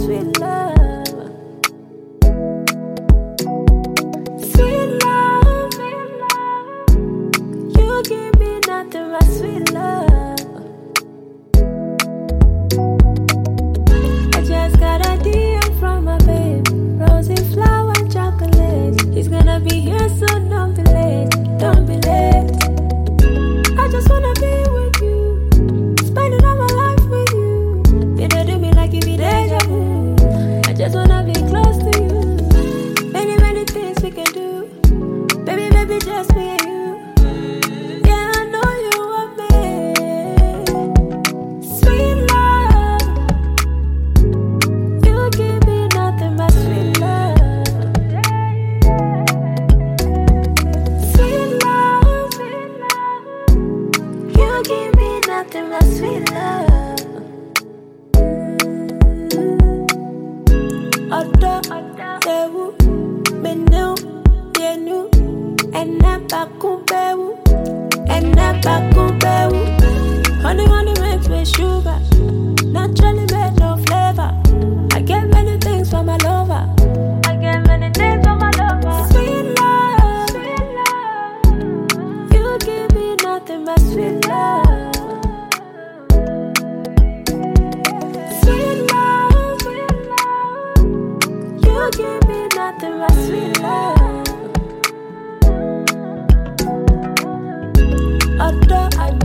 sweet love. Sweet love, you give me nothing but sweet love. I just got a DM from my babe, rosy flower and chocolate. He's gonna be here soon, don't be late, don't be late. I just wanna be with you, spending all my life with you. You don't do me like you be deja vu. I just wanna be close to you. Many, many things we can do. Baby, baby, just me and you. Yeah, I know you want me. Sweet love, you give me nothing but sweet love. Sweet love, you give me nothing but sweet love. Odo, Dewu, Menu, Yenu, Enabakubewu, Enabakubewu. Honey, honey makes me sugar, naturally made no flavor. I get many things for my lover. I get many things for my lover. Sweet love, you give me nothing but sweet love. Sweet love, you give me nothing but sweet love. Odo,